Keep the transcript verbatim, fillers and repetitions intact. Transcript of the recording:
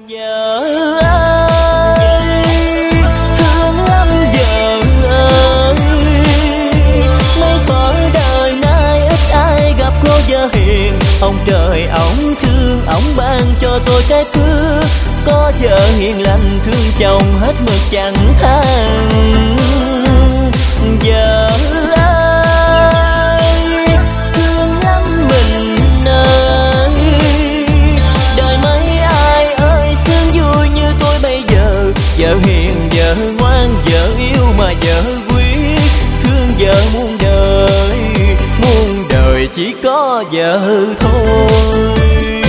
Vợ ơi, thương lắm vợ ơi, mấy thuở đời nay ít ai gặp cô vợ hiền. Ông trời ổng thương, ổng ban cho tôi cái phước có vợ hiền lành thương chồng hết mực chẳng than. Vợ ơi, thương lắm mình ơi, đời mấy ai ơi sướng vui như tôi bây giờ. Vợ hiền, vợ ngoan, vợ yêu mà vợ quý, thương vợ muôn đời, muôn đời chỉ có vợ thôi.